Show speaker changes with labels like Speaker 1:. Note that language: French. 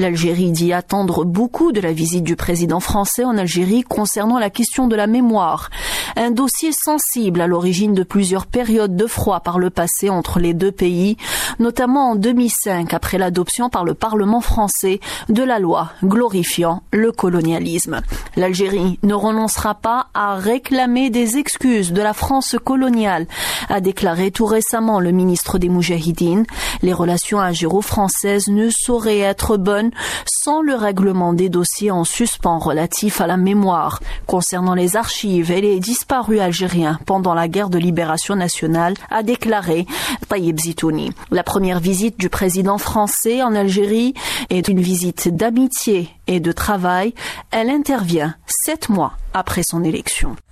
Speaker 1: L'Algérie dit attendre beaucoup de la visite du président français en Algérie concernant la question de la mémoire. Un dossier sensible à l'origine de plusieurs périodes de froid par le passé entre les deux pays, notamment en 2005 après l'adoption par le Parlement français de la loi glorifiant le colonialisme. L'Algérie ne renoncera pas à réclamer des excuses de la France coloniale, a déclaré tout récemment le ministre des Moudjahidines. Les relations algéro-françaises ne sauraient être bonnes sans le règlement des dossiers en suspens relatifs à la mémoire concernant les archives et les disparus algériens pendant la guerre de libération nationale, a déclaré Taïeb Zitouni. La première visite du président français en Algérie est une visite d'amitié et de travail. Elle intervient 7 mois après son élection.